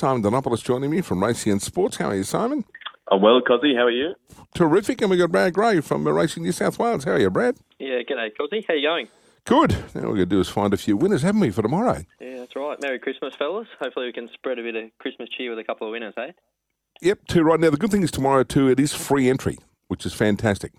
Simon Donopoulos joining me from Racing and Sports. How are you, Simon? I'm well, Cozzy. How are you? Terrific. And we've got Brad Gray from Racing New South Wales. How are you, Brad? Yeah, g'day, Cozzy. How you going? Good. Now what we're going to do is find a few winners, haven't we, for tomorrow? Yeah, that's right. Merry Christmas, fellas. Hopefully we can spread a bit of Christmas cheer with a couple of winners, eh? Yep, two right now. The good thing is tomorrow, too, it is free entry, which is fantastic.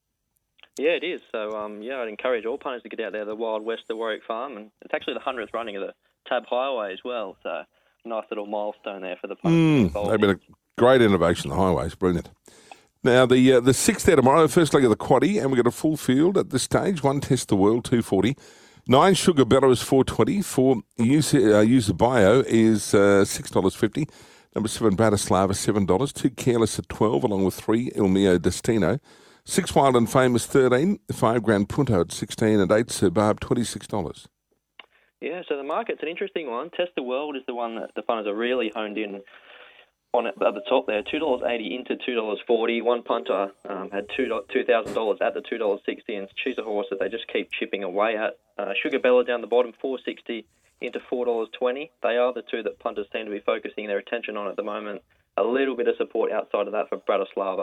Yeah, it is. So, I'd encourage all punters to get out there to the Wild West of Warwick Farm. And it's actually the 100th running of the Tab Highway as well. So, nice little milestone there for the punters. They've been a great innovation, the highways. Brilliant. Now, the sixth there tomorrow, first leg of the quaddie, and we've got a full field at this stage. 1 Test the World, 240. 9 Sugar Bella is 420. 4 User Bio is $6.50. Number 7 Bratislava, $7. 2 Careless at 12, along with 3 Il Mio Destino. 6 Wild and Famous, 13. 5 Grand Punto at 16, and 8 Subarb, $26. Yeah, so the market's an interesting one. Test the World is the one that the punters are really honed in on at the top there. $2.80 into $2.40. One punter had $2,000 at the $2.60, and she's a horse that they just keep chipping away at. Sugar Bella down the bottom, $4.60 into $4.20. They are the two that punters seem to be focusing their attention on at the moment. A little bit of support outside of that for Bratislava,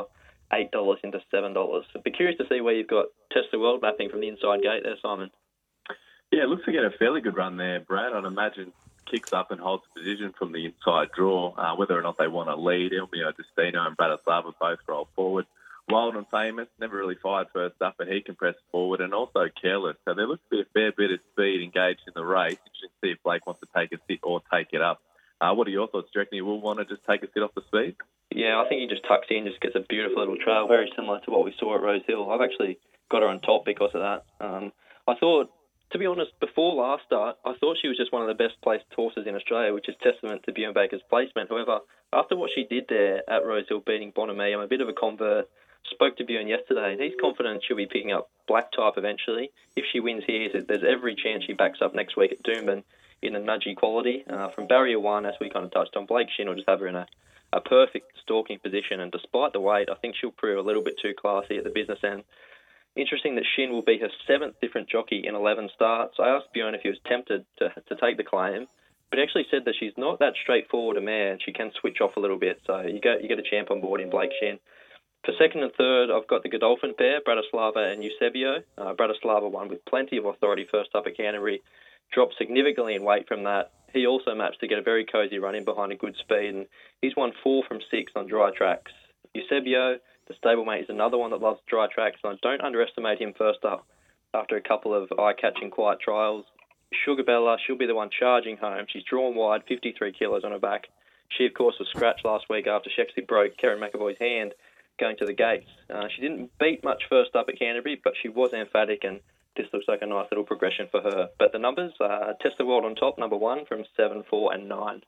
$8 into $7. I'd be curious to see where you've got Test the World mapping from the inside gate there, Simon. Yeah, it looks to get a fairly good run there, Brad. I'd imagine kicks up and holds position from the inside draw. Whether or not they want to lead, Il Mio Destino and Bratislava both roll forward. Wild and Famous never really fired first up, but he can press forward, and also Careless. So there looks to be a fair bit of speed engaged in the race. You can see if Blake wants to take a sit or take it up. What are your thoughts? Do you reckon he will want to just take a sit off the speed? Yeah, I think he just tucks in, just gets a beautiful little trail, very similar to what we saw at Rose Hill. I've actually got her on top because of that. I thought, to be honest, before last start, I thought she was just one of the best placed horses in Australia, which is testament to Bjorn Baker's placement. However, after what she did there at Rose Hill, beating Bonamy, I'm a bit of a convert. Spoke to Bjorn yesterday, and he's confident she'll be picking up Black Type eventually. If she wins here, there's every chance she backs up next week at Doomben in a nudgy quality. From Barrier 1, as we kind of touched on, Blake Shin will just have her in a perfect stalking position, and despite the weight, I think she'll prove a little bit too classy at the business end. Interesting that Shin will be her 7th different jockey in 11 starts. I asked Bjorn if he was tempted to take the claim, but he actually said that she's not that straightforward a mare, and she can switch off a little bit, so you get a champ on board in Blake Shin. For second and third, I've got the Godolphin pair, Bratislava and Eusebio. Bratislava won with plenty of authority first up at Canterbury, dropped significantly in weight from that. He also maps to get a very cosy run in behind a good speed, and he's won 4 from 6 on dry tracks. Eusebio, the stablemate, is another one that loves dry tracks, and I don't underestimate him first up after a couple of eye-catching quiet trials. Sugar Bella, she'll be the one charging home. She's drawn wide, 53 kilos on her back. She, of course, was scratched last week after she actually broke Karen McAvoy's hand going to the gates. She didn't beat much first up at Canterbury, but she was emphatic, and this looks like a nice little progression for her. But the numbers, Test the World on top, number 1 from 7, 4 and 9.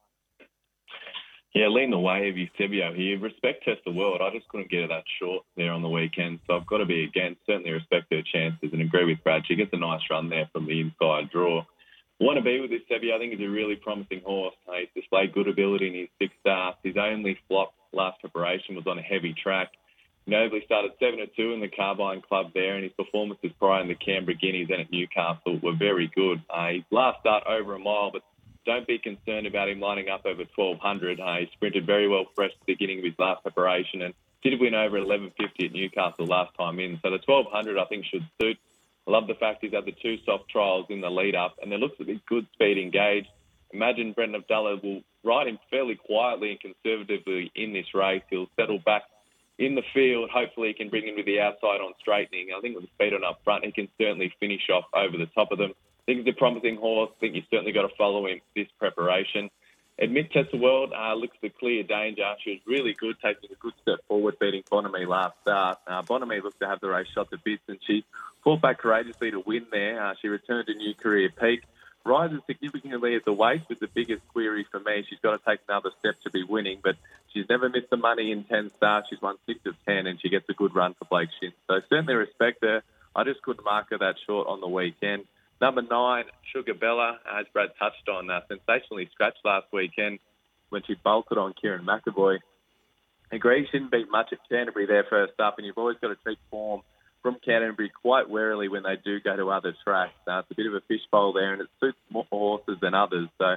Yeah, lean the way of Eusebio here. Respect Test the World. I just couldn't get her that short there on the weekend, so I've got to be against. Certainly respect her chances and agree with Brad. She gets a nice run there from the inside draw. Want to be with Eusebio. I think he's a really promising horse. He's displayed good ability in his 6 starts. His only flop last preparation was on a heavy track. Notably started 7-2 in the Carbine Club there, and his performances prior in the Canberra Guineas and at Newcastle were very good. His last start over a mile, but don't be concerned about him lining up over 1,200. He sprinted very well fresh at the beginning of his last preparation and did win over 11.50 at Newcastle last time in. So the 1,200 I think should suit. I love the fact he's had the 2 soft trials in the lead-up, and there looks to be good speed engaged. Imagine Brendan Abdallah will ride him fairly quietly and conservatively in this race. He'll settle back in the field. Hopefully he can bring him to the outside on straightening. I think with the speed on up front, he can certainly finish off over the top of them. I think he's a promising horse. I think you've certainly got to follow him this preparation. Admit Test the World looks the clear danger. She was really good, taking a good step forward, beating Bonamy last start. Bonamy looked to have the race shot to bits, and she fought back courageously to win there. She returned to new career peak. Rises significantly at the weight with the biggest query for me. She's got to take another step to be winning, but she's never missed the money in 10 starts. She's won 6 of 10, and she gets a good run for Blake Shin. So certainly respect her. I just couldn't mark her that short on the weekend. Number 9, Sugar Bella, as Brad touched on, sensationally scratched last weekend when she bolted on Kieran McAvoy. Agree, she didn't beat much at Canterbury there first up, and you've always got to treat form from Canterbury quite warily when they do go to other tracks. It's a bit of a fishbowl there, and it suits more horses than others. So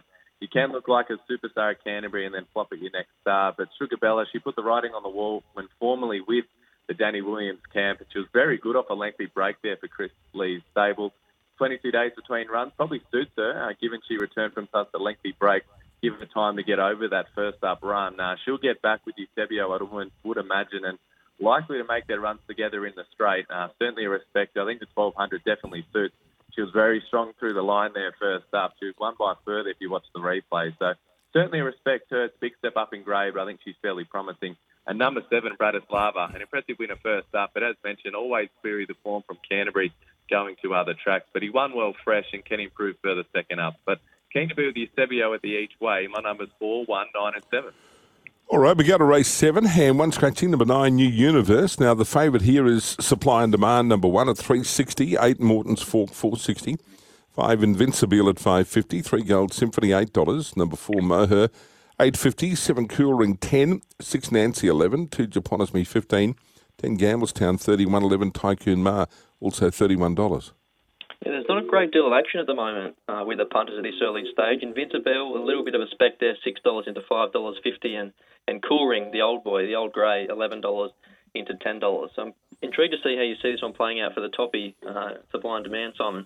You can look like a superstar at Canterbury and then flop at your next star. But Sugar Bella, she put the writing on the wall when formerly with the Danny Williams camp. And she was very good off a lengthy break there for Chris Lee's stable. 22 days between runs probably suits her, given she returned from such a lengthy break. Give her time to get over that first up run. She'll get back with Eusebio, I would imagine, and likely to make their runs together in the straight. Certainly a respect. I think the 1200 definitely suits. She was very strong through the line there first up. She was won by further if you watch the replay. So certainly a respect her. It's a big step up in grade, but I think she's fairly promising. And number 7, Bratislava, an impressive winner first up. But as mentioned, always query the form from Canterbury going to other tracks. But he won well fresh and can improve further second up. But keen to be with Eusebio at the each way. My numbers 4, 1, 9 and 7. All right, we go to race 7, hand 1 scratching, number 9, New Universe. Now, the favourite here is Supply and Demand, number 1 at 360, 8 Morton's Fork, 460, 5 Invincible at 550, 3 Gold Symphony, $8, number 4 Moher, 850, 7 Cool Ring, 10, 6 Nancy, 11, 2 Japonisme, 15, 10 Gamblestown, 31, 11 Tycoon Ma, also $31. Yeah, there's not a great deal of action at the moment with the punters at this early stage. Invincible, a little bit of a spec there, $6 into $5.50, and Cool Ring, the old boy, the old grey, $11 into $10. So I'm intrigued to see how you see this one playing out for the toppy, Supply and Demand, Simon.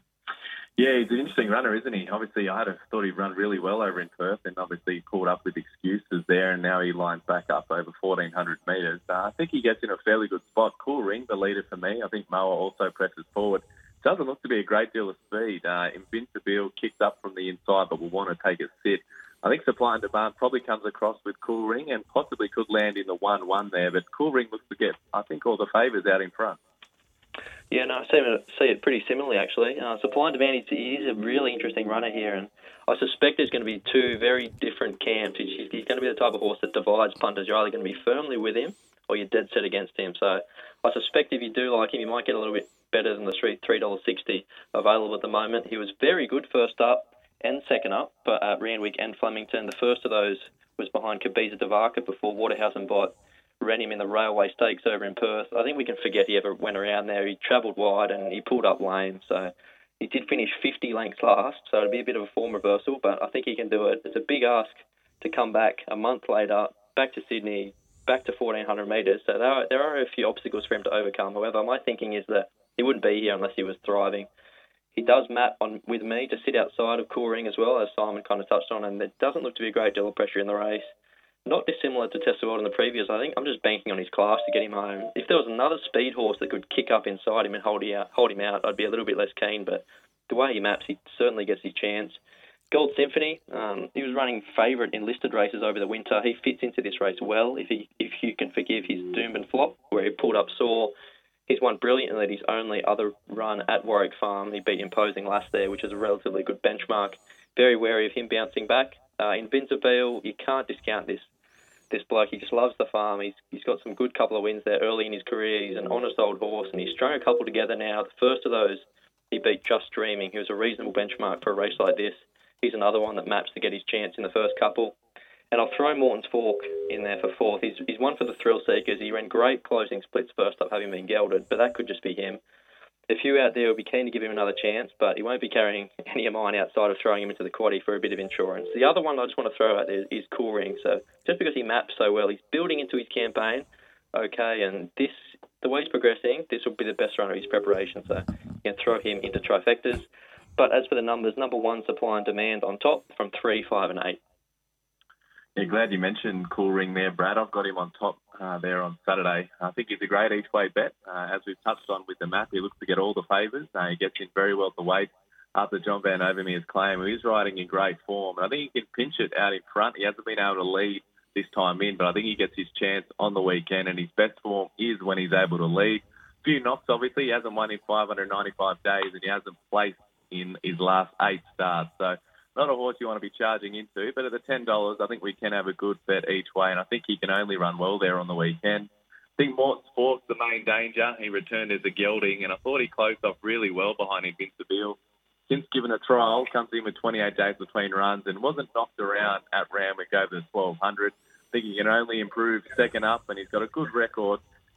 Yeah, he's an interesting runner, isn't he? Obviously, I thought he'd run really well over in Perth, and obviously he caught up with excuses there, and now he lines back up over 1,400 metres. I think he gets in a fairly good spot. Cool Ring, the leader for me. I think Moa also presses forward. Doesn't look to be a great deal of speed. Invincible kicks up from the inside, but will want to take a sit. I think Supply and Demand probably comes across with Cool Ring and possibly could land in the 1-1 there, but Cool Ring looks to get, I think, all the favours out in front. Yeah, no, I see it pretty similarly, actually. Supply and Demand, he is a really interesting runner here, and I suspect there's going to be 2 very different camps. He's going to be the type of horse that divides punters. You're either going to be firmly with him or you're dead set against him. So I suspect if you do like him, you might get a little bit better than the $3.60 available at the moment. He was very good first up and second up, but at Randwick and Flemington. The first of those was behind Kabiza Devaka before Waterhouse and Bott ran him in the Railway Stakes over in Perth. I think we can forget he ever went around there. He travelled wide and he pulled up lame, so he did finish 50 lengths last, so it'll be a bit of a form reversal, but I think he can do it. It's a big ask to come back a month later, back to Sydney, back to 1,400 metres, so there are a few obstacles for him to overcome. However, my thinking is that he wouldn't be here unless he was thriving. He does map on with me to sit outside of Cool Ring as well, as Simon kind of touched on, and there doesn't look to be a great deal of pressure in the race. Not dissimilar to Test the World in the previous. I think I'm just banking on his class to get him home. If there was another speed horse that could kick up inside him and hold him out, I'd be a little bit less keen, but the way he maps, he certainly gets his chance. Gold Symphony, he was running favourite in listed races over the winter. He fits into this race well, if you can forgive his doom and flop, where he pulled up sore. He's won brilliantly at his only other run at Warwick Farm. He beat Imposing last there, which is a relatively good benchmark. Very wary of him bouncing back. Invincible, you can't discount this bloke. He just loves the farm. He's got some good couple of wins there early in his career. He's an honest old horse, and he's strung a couple together now. The first of those, he beat Just Dreaming. He was a reasonable benchmark for a race like this. He's another one that maps to get his chance in the first couple. And I'll throw Morton's Fork in there for fourth. He's one for the thrill seekers. He ran great closing splits first up, having been gelded, but that could just be him. A few out there will be keen to give him another chance, but he won't be carrying any of mine outside of throwing him into the quaddie for a bit of insurance. The other one I just want to throw out there is Cool Ring. So just because he maps so well, he's building into his campaign, okay, and the way he's progressing, this will be the best run of his preparation, so you can throw him into trifectas. But as for the numbers, number 1, Supply and Demand on top from 3, 5 and 8. Yeah, glad you mentioned Cool Ring there, Brad. I've got him on top there on Saturday. I think he's a great each-way bet. As we've touched on with the map, he looks to get all the favours. He gets in very well to weight after John Van Overmeer's claim. He's riding in great form. And I think he can pinch it out in front. He hasn't been able to lead this time in, but I think he gets his chance on the weekend, and his best form is when he's able to lead. A few knocks, obviously. He hasn't won in 595 days, and he hasn't placed in his last 8 starts. So not a horse you want to be charging into, but at the $10, I think we can have a good bet each way, and I think he can only run well there on the weekend. I think Morton's Fork's the main danger. He returned as a gelding, and I thought he closed off really well behind Invincible. Since given a trial, comes in with 28 days between runs and wasn't knocked around at Randwick over the 1,200. I think he can only improve second up, and he's got a good record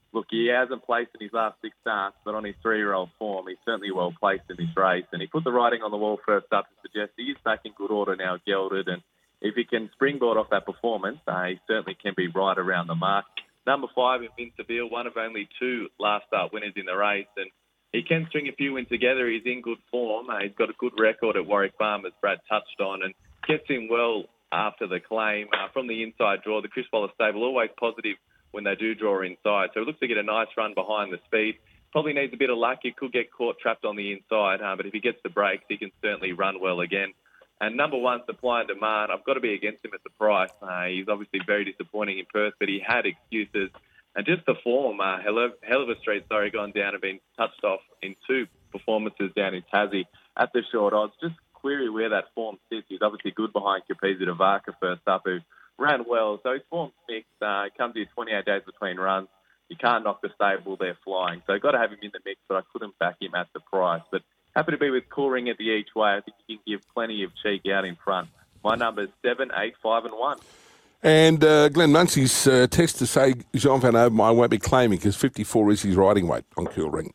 look, he hasn't placed in his last 6 starts, but on his 3-year-old form, he's certainly well placed in this race. And he put the writing on the wall first up to suggest he is back in good order now, gelded. And if he can springboard off that performance, he certainly can be right around the mark. Number 5, Invincible, one of only 2 last start winners in the race. And he can string a few in together. He's in good form. He's got a good record at Warwick Farm, as Brad touched on, and gets in well after the claim. From the inside draw, the Chris Waller stable, always positive when they do draw inside. So it looks to get a nice run behind the speed. Probably needs a bit of luck. He could get caught trapped on the inside, but if he gets the brakes, he can certainly run well again. And number 1, Supply and Demand, I've got to be against him at the price. He's obviously very disappointing in Perth, but he had excuses. And just the form, hell of a street, gone down and been touched off in 2 performances down in Tassie at the short odds. Just query where that form sits. He's obviously good behind Capizzi de Vaca first up, who ran well. So his form's mixed. Comes here 28 days between runs. You can't knock the stable, they're flying. So got to have him in the mix, but I couldn't back him at the price. But happy to be with Cool Ring at the each way. I think you can give plenty of cheek out in front. My number is 7, 8, 5 and 1. And Glenn Muncie's text to say Jean Van Overmeyer won't be claiming because 54 is his riding weight on Cool Ring.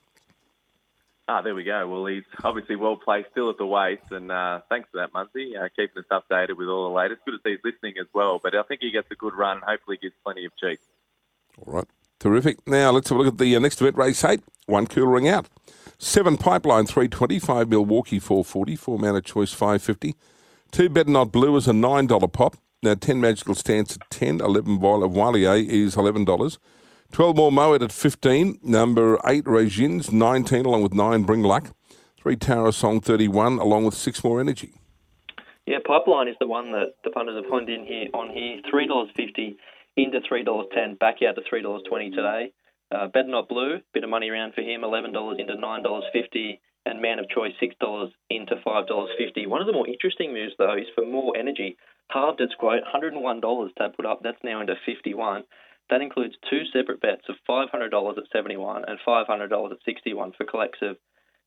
There we go. Well, he's obviously well placed still at the waist, and thanks for that, Muncie, keeping us updated with all the latest. Good to see he's listening as well, but I think he gets a good run and hopefully gives plenty of cheek. All right. Terrific. Now let's have a look at the next event, race 8. 1 Cool Ring out. 7 Pipeline 320, 5 Milwaukee 440, 4 Man of Choice 550. 2 Better Not Blue is a $9 pop. Now 10 Magical Stance at 10, 11 Walier is $11. 12 more Moet at 15. Number 8 Regines 19, along with 9 Bring Luck. 3 Tower Song 31, along with 6 more Energy. Yeah, Pipeline is the one that the punters have honed in here on here. $3.50 into $3.10, back out to $3.20 today. Better Not Blue, bit of money around for him, $11 into $9.50, and Man of Choice $6 into $5.50. One of the more interesting moves though is for More Energy. Halved its quote, $101 to put up. That's now into $51. That includes 2 separate bets of $500 at $71 and $500 at $61 for collects of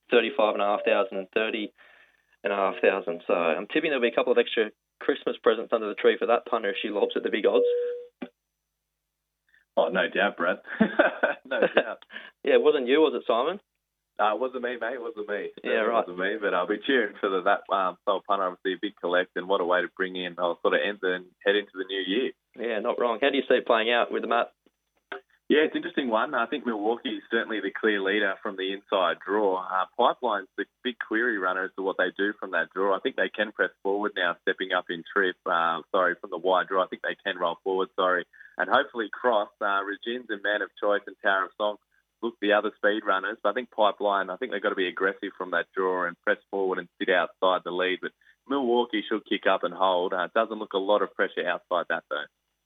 $35,500 and $30,500. So I'm tipping there'll be a couple of extra Christmas presents under the tree for that punter if she lobs at the big odds. Oh, no doubt, Brad. No doubt. Yeah, it wasn't you, was it, Simon? It wasn't me, mate. It wasn't me. Yeah, right. It wasn't me, but I'll be cheering for that sole punter. Obviously, a big collect, and what a way to bring in. I'll sort of end and head into the new year. Yeah, not wrong. How do you see it playing out with the Matt? Yeah, it's an interesting one. I think Milwaukee is certainly the clear leader from the inside draw. Pipeline's the big query runner as to what they do from that draw. I think they can press forward now, stepping up in trip. From the wide draw. I think they can roll forward, and hopefully cross. Regines and Man of Choice and Tower of Song look the other speed runners. But I think Pipeline, I think they've got to be aggressive from that draw and press forward and sit outside the lead. But Milwaukee should kick up and hold. It doesn't look a lot of pressure outside that, though.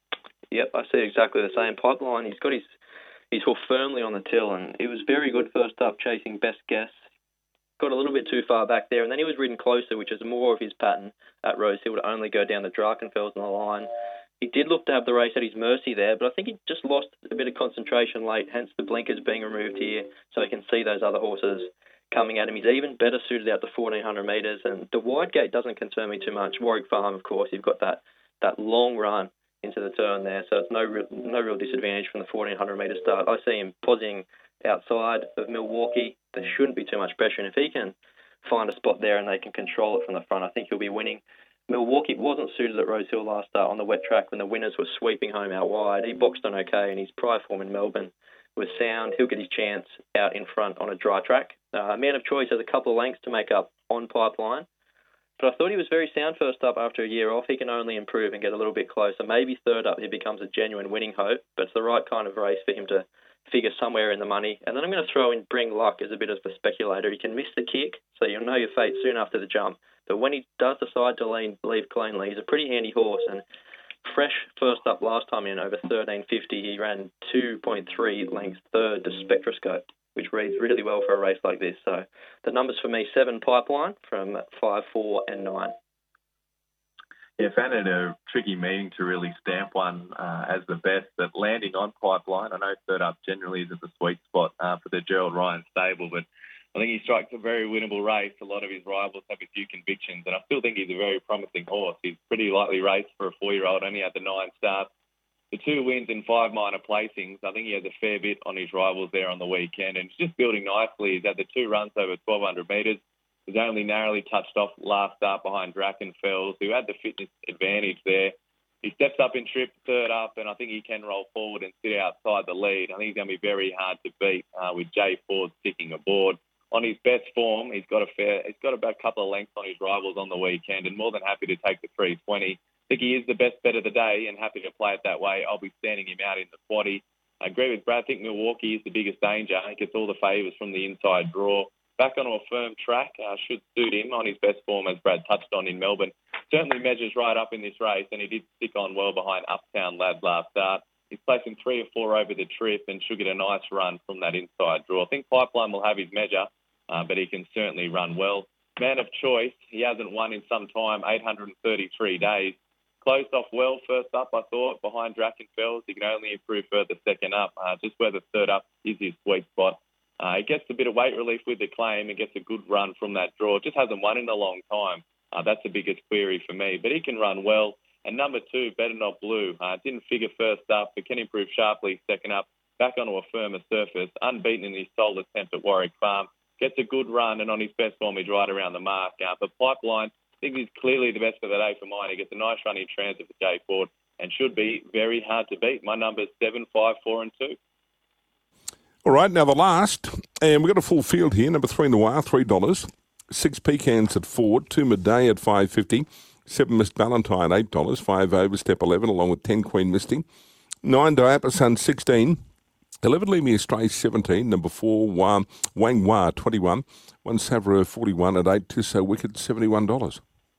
Yep, I see exactly the same. Pipeline, he's got his hoof firmly on the till, and he was very good first up, chasing Best Guess. Got a little bit too far back there, and then he was ridden closer, which is more of his pattern at Rosehill, to only go down the Drakenfels on the line. He did look to have the race at his mercy there, but I think he just lost a bit of concentration late, hence the blinkers being removed here, so he can see those other horses coming at him. He's even better suited out to 1,400 metres, and the wide gate doesn't concern me too much. Warwick Farm, of course, you've got that long run into the turn there, so it's no real disadvantage from the 1,400 metre start. I see him posing outside of Milwaukee. There shouldn't be too much pressure, and if he can find a spot there and they can control it from the front, I think he'll be winning. Milwaukee wasn't suited at Rosehill last start on the wet track when the winners were sweeping home out wide. He boxed on okay, and his prior form in Melbourne was sound. He'll get his chance out in front on a dry track. Man of Choice has a couple of lengths to make up on Pipeline, but I thought he was very sound first up after a year off. He can only improve and get a little bit closer. Maybe third up he becomes a genuine winning hope, but it's the right kind of race for him to figure somewhere in the money. And then I'm going to throw in Bring Luck as a bit of a speculator. He can miss the kick, so you'll know your fate soon after the jump. But when he does decide to leave cleanly, he's a pretty handy horse. And fresh first up last time in over 13.50, he ran 2.3 lengths third to Spectroscope, which reads really well for a race like this. So the numbers for me, 7 Pipeline from 5, 4 and 9. Yeah, found it a tricky meeting to really stamp one as the best, but landing on Pipeline, I know third up generally is at the sweet spot for the Gerald Ryan stable, but I think he strikes a very winnable race. A lot of his rivals have a few convictions, and I still think he's a very promising horse. He's pretty lightly raced for a 4-year-old, only had the 9 starts. the 2 wins in 5 minor placings. I think he has a fair bit on his rivals there on the weekend, and it's just building nicely. He's had the 2 runs over 1,200 metres. He's only narrowly touched off last start behind Drachenfels, who had the fitness advantage there. He steps up in trip, third up, and I think he can roll forward and sit outside the lead. I think he's going to be very hard to beat with Jay Ford sticking aboard. On his best form, he's got about a couple of lengths on his rivals on the weekend, and more than happy to take the 320. I think he is the best bet of the day and happy to play it that way. I'll be standing him out in the 40. I agree with Brad. I think Milwaukee is the biggest danger. He gets all the favours from the inside draw. Back onto a firm track should suit him on his best form, as Brad touched on in Melbourne. Certainly measures right up in this race, and he did stick on well behind Uptown Lad last start. He's placing 3 or 4 over the trip and should get a nice run from that inside draw. I think Pipeline will have his measure, but he can certainly run well. Man of choice, he hasn't won in some time, 833 days. Closed off well first up, I thought, behind Drachenfels. He can only improve further second up, just where the third up is his sweet spot. He gets a bit of weight relief with the claim and gets a good run from that draw. Just hasn't won in a long time. That's the biggest query for me. But he can run well. And number 2, Better Not Blue. Didn't figure first up, but can improve sharply second up. Back onto a firmer surface. Unbeaten in his sole attempt at Warwick Farm. Gets a good run, and on his best form, he's right around the mark. But Pipeline, I think he's clearly the best for the day for mine. He gets a nice run in transit for Jay Ford and should be very hard to beat. My number's 7, 5, 4 and 2. All right, now the last, and we've got a full field here. Number 3 Noir, $3. 6 Pecans at Ford, 2 Midday at $5.50. 7 Miss Valentine, $8. 5 Overstep, 11, along with 10 Queen Misty. 9 Diapason, 16. 11 Leave Me Astray, 17. Number 4 Wang Hua, 21. 1 Savra, 41 at 8. Tissot Wicked, $71.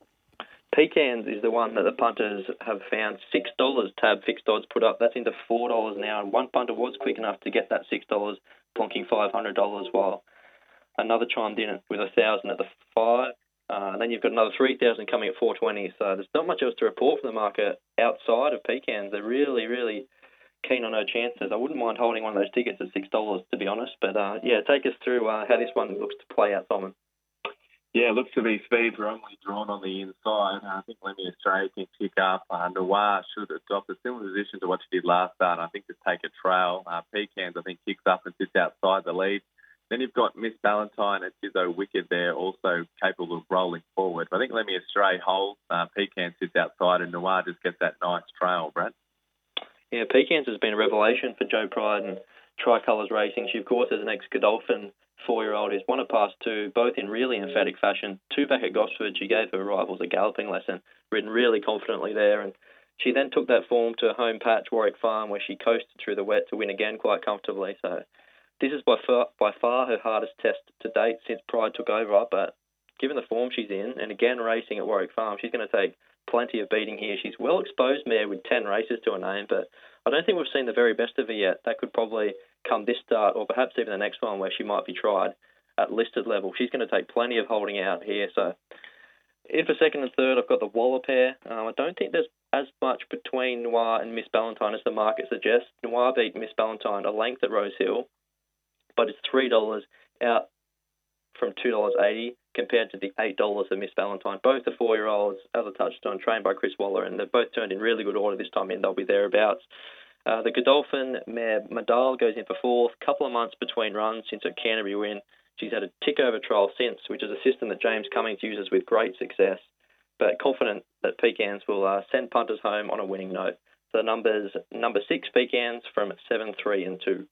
Pecans is the one that the punters have found $6 tab fixed odds put up. That's into $4 now, and one punter was quick enough to get that $6, plonking $500, while another chimed in with $1,000 at the 5. And then you've got another 3,000 coming at $4.20. So there's not much else to report from the market outside of Pecans. They're really, really keen on her chances. I wouldn't mind holding one of those tickets at $6, to be honest. But take us through how this one looks to play out, Simon. Yeah, looks to be speed wrongly drawn on the inside. I think Let Me Astray can kick up. Noir should adopt a similar position to what she did last start. I think just take a trail. Pecans, I think, kicks up and sits outside the lead. Then you've got Miss Valentine and Tissot Wicked there, also capable of rolling forward. But I think Let Me Astray holds. Pecans sits outside, and Noir just gets that nice trail, Brad. Yeah, Pecans has been a revelation for Joe Pride and Tricolours Racing. She, of course, is an ex-Godolphin 4-year-old who's won a past 2, both in really emphatic fashion. 2 back at Gosford, she gave her rivals a galloping lesson, ridden really confidently there. And she then took that form to home patch Warwick Farm, where she coasted through the wet to win again quite comfortably. So this is by far her hardest test to date since Pride took over. But given the form she's in, and again racing at Warwick Farm, she's going to take plenty of beating here. She's well exposed mare with 10 races to her name, but I don't think we've seen the very best of her yet. That could probably come this start, or perhaps even the next one, where she might be tried at listed level. She's going to take plenty of holding out here. So in for second and third, I've got the Waller pair. I don't think there's as much between Noir and Miss Valentine as the market suggests. Noir beat Miss Valentine a length at Rose Hill, but it's $3 out from $2.80 compared to the $8 of Miss Valentine. Both the 4-year-olds, as I touched on, trained by Chris Waller, and they've both turned in really good order this time in. They'll be thereabouts. The Godolphin mare Madal goes in for 4th. Couple of months between runs since her Canterbury win. She's had a tick-over trial since, which is a system that James Cummings uses with great success, but confident that Pecans will send punters home on a winning note. So the number 6 Pecans from 7, 3 and 2.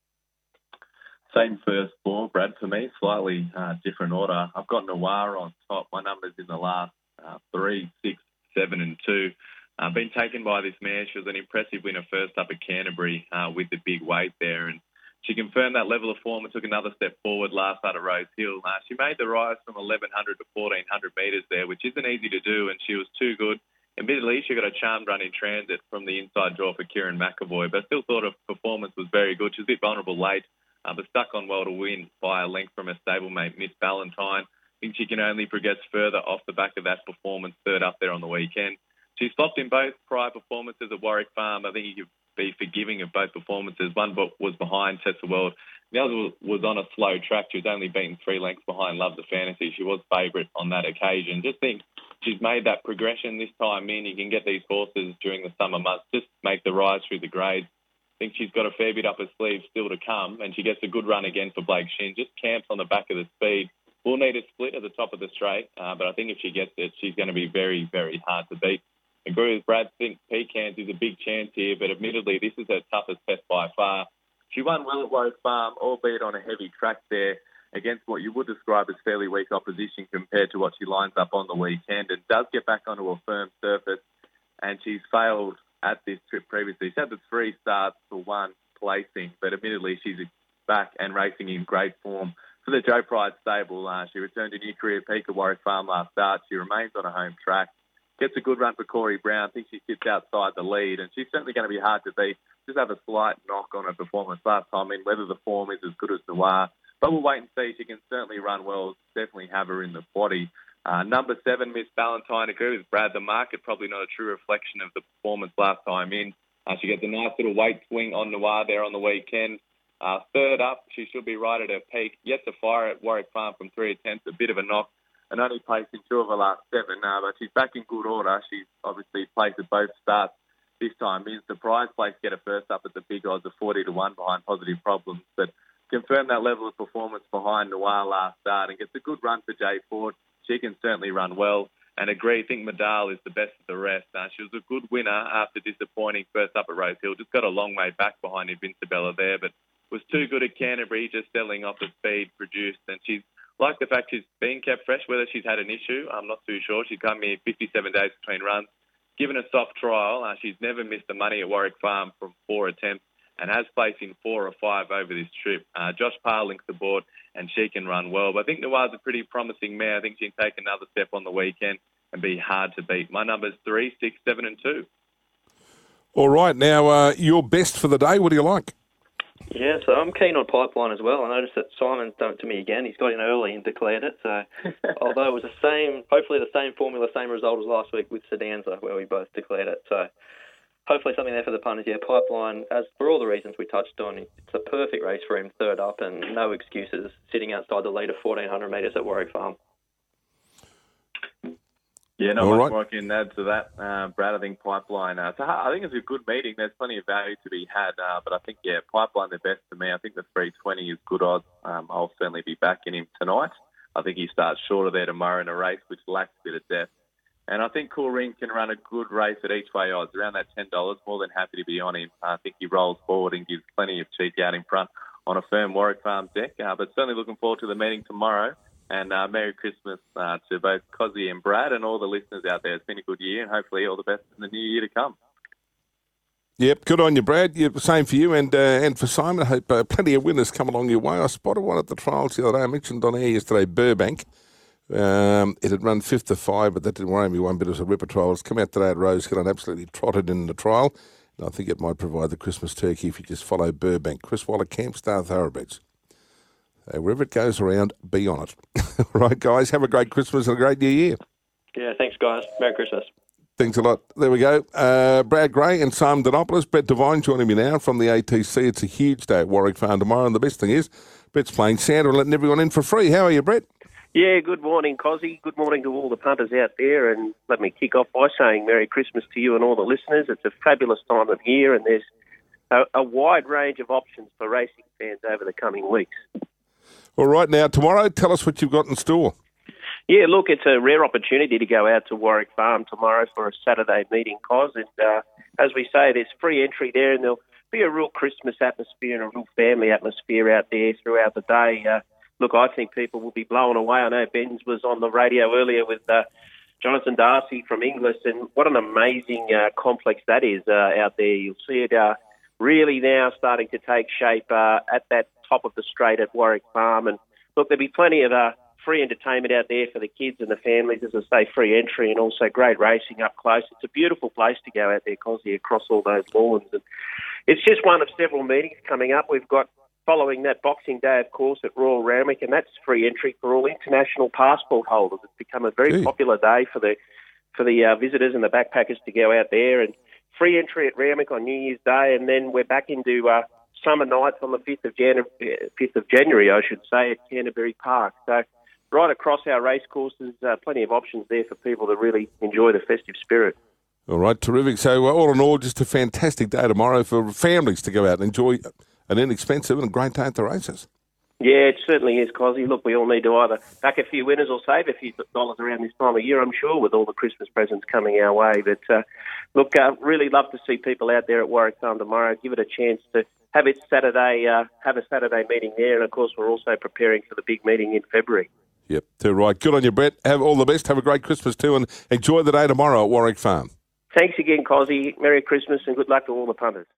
Same first 4, Brad, for me. Slightly different order. I've got Noir on top. My number's in the last 3, 6, 7 and 2. Been taken by this mare. She was an impressive winner first up at Canterbury with the big weight there. And she confirmed that level of form and took another step forward last start at Rose Hill. She made the rise from 1,100 to 1,400 metres there, which isn't easy to do, and she was too good. Admittedly, she got a charmed run in transit from the inside draw for Kieran McAvoy, but I still thought her performance was very good. She was a bit vulnerable late, but stuck on well to win by a length from her stablemate, Miss Valentine. I think she can only progress further off the back of that performance, third up there on the weekend. She flopped in both prior performances at Warwick Farm. I think you could be forgiving of both performances. One was behind Test the World. The other was on a slow track. She was only beaten 3 lengths behind Love the Fantasy. She was favourite on that occasion. Just think she's made that progression this time in. You can get these horses during the summer months, just make the rise through the grades. I think she's got a fair bit up her sleeve still to come, and she gets a good run again for Blake Shin. Just camps on the back of the speed. We'll need a split at the top of the straight, but I think if she gets it, she's going to be very, very hard to beat. I agree with Brad. I think Pecans is a big chance here, but admittedly, this is her toughest test by far. She won well at Warwick Farm, albeit on a heavy track there, against what you would describe as fairly weak opposition compared to what she lines up on the weekend, and does get back onto a firm surface, and she's failed at this trip previously. She's had the 3 starts for 1 placing, but admittedly she's back and racing in great form for the Joe Pride stable. She returned to new career peak at Warwick Farm last start. She remains on a home track. Gets a good run for Corey Brown. I think she sits outside the lead, and she's certainly going to be hard to beat. Just have a slight knock on her performance last time in, whether the form is as good as Noir. But we'll wait and see. She can certainly run well. Definitely have her in the body. Number 7, Miss Valentine. Agree with Brad. The market probably not a true reflection of the performance last time in. She gets a nice little weight swing on Noir there on the weekend. Third up, she should be right at her peak. Yet to fire at Warwick Farm from 3 attempts. A bit of a knock. And only placed in 2 of her last 7. But she's back in good order. She's obviously placed at both starts this time. Is the prize place get her first up at the big odds of 40-1 behind Positive Problems. But confirm that level of performance behind Noir last start and gets a good run for Jay Ford. She can certainly run well. And agree, think Medal is the best of the rest. She was a good winner after disappointing first up at Rose Hill. Just got a long way back behind Invincibella there, but was too good at Canterbury, just settling off the speed produced. And she's like the fact she's been kept fresh. Whether she's had an issue, I'm not too sure. She's come here 57 days between runs. Given a soft trial, she's never missed the money at Warwick Farm from 4 attempts and has placed in 4 or 5 over this trip. Josh Parr links the board, and she can run well. But I think Noir's a pretty promising mare. I think she can take another step on the weekend and be hard to beat. My number's 3, 6, 7 and 2. All right, now your best for the day. What do you like? Yeah, so I'm keen on Pipeline as well. I noticed that Simon's done it to me again. He's got in early and declared it. So, although it was hopefully the same formula, same result as last week with Sedanza, where we both declared it. So, hopefully something there for the punters. Yeah, Pipeline, as for all the reasons we touched on, it's a perfect race for him, third up, and no excuses, sitting outside the lead of 1,400 metres at Warwick Farm. Yeah, not much more I can add to that, Brad. I think Pipeline. So I think it's a good meeting. There's plenty of value to be had, but I think Pipeline the best for me. I think the 320 is good odds. I'll certainly be backing him tonight. I think he starts shorter there tomorrow in a race which lacks a bit of depth, and I think Cool Ring can run a good race at each way odds around that $10. More than happy to be on him. I think he rolls forward and gives plenty of cheek out in front on a firm Warwick Farm deck. But certainly looking forward to the meeting tomorrow. And Merry Christmas to both Cozzy and Brad and all the listeners out there. It's been a good year, and hopefully all the best in the new year to come. Yep, good on you, Brad. Same for you and for Simon. I hope plenty of winners come along your way. I spotted one at the trials the other day. I mentioned on air yesterday, Burbank. It had run 5th to 5, but that didn't worry me one bit. It was a ripper trial. It's come out today at Rosehill and absolutely trotted in the trial. And I think it might provide the Christmas turkey if you just follow Burbank. Chris Waller, Campstar Thoroughbreds. Wherever it goes around, be on it. All right, guys, have a great Christmas and a great new year. Yeah, thanks, guys. Merry Christmas. Thanks a lot. There we go. Brad Gray and Simon Donopoulos. Brett Devine joining me now from the ATC. It's a huge day at Warwick Farm tomorrow, and the best thing is, Brett's playing Santa and letting everyone in for free. How are you, Brett? Yeah, good morning, Cozzy. Good morning to all the punters out there. And let me kick off by saying Merry Christmas to you and all the listeners. It's a fabulous time of year, and there's a wide range of options for racing fans over the coming weeks. All right, now, tomorrow, tell us what you've got in store. Yeah, look, it's a rare opportunity to go out to Warwick Farm tomorrow for a Saturday meeting, Coz. And as we say, there's free entry there, and there'll be a real Christmas atmosphere and a real family atmosphere out there throughout the day. Look, I think people will be blown away. I know Ben's was on the radio earlier with Jonathan Darcy from Inglis, and what an amazing complex that is out there. You'll see it really now starting to take shape at that top of the straight at Warwick Farm. And look, there'll be plenty of free entertainment out there for the kids and the families, as I say, free entry, and also great racing up close. It's a beautiful place to go out there, Cosy, across all those lawns. And it's just one of several meetings coming up. We've got, following that Boxing Day, of course, at Royal Randwick, and that's free entry for all international passport holders. It's become a very popular day for the visitors and the backpackers to go out there. And free entry at Randwick on New Year's Day, and then we're back into summer nights on the 5th of January, I should say, at Canterbury Park. So right across our race courses, plenty of options there for people to really enjoy the festive spirit. All right, terrific. So all in all, just a fantastic day tomorrow for families to go out and enjoy an inexpensive and a great day at the races. Yeah, it certainly is, Cosy. Look, we all need to either back a few winners or save a few dollars around this time of year, I'm sure, with all the Christmas presents coming our way. But, look, really love to see people out there at Warwick Farm tomorrow. Give it a chance to have a Saturday meeting there. And, of course, we're also preparing for the big meeting in February. Yep, too right. Good on you, Brett. Have all the best. Have a great Christmas too, and enjoy the day tomorrow at Warwick Farm. Thanks again, Cosy. Merry Christmas and good luck to all the punters.